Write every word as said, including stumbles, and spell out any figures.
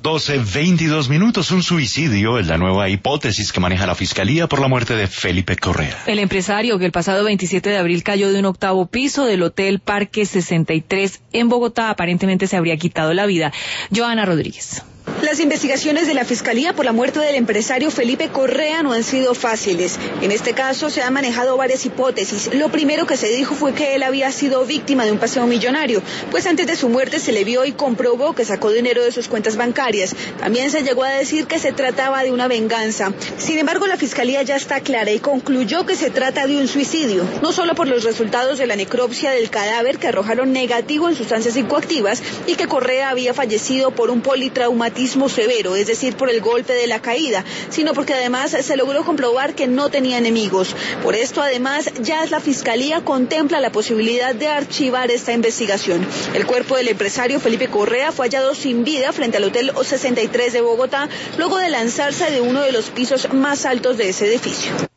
doce veintidós minutos, un suicidio es la nueva hipótesis que maneja la Fiscalía por la muerte de Felipe Correa. El empresario que el pasado veintisiete de abril cayó de un octavo piso del Hotel Parque sesenta y tres en Bogotá aparentemente se habría quitado la vida. Joana Rodríguez. Las investigaciones de la Fiscalía por la muerte del empresario Felipe Correa no han sido fáciles. En este caso se han manejado varias hipótesis. Lo primero que se dijo fue que él había sido víctima de un paseo millonario, pues antes de su muerte se le vio y comprobó que sacó dinero de sus cuentas bancarias. También se llegó a decir que se trataba de una venganza. Sin embargo, la Fiscalía ya está clara y concluyó que se trata de un suicidio, no solo por los resultados de la necropsia del cadáver que arrojaron negativo en sustancias psicoactivas y que Correa había fallecido por un politraumatismo severo, es decir, por el golpe de la caída, sino porque además se logró comprobar que no tenía enemigos. Por esto, además, ya la Fiscalía contempla la posibilidad de archivar esta investigación. El cuerpo del empresario Felipe Correa fue hallado sin vida frente al Hotel sesenta y tres de Bogotá, luego de lanzarse de uno de los pisos más altos de ese edificio.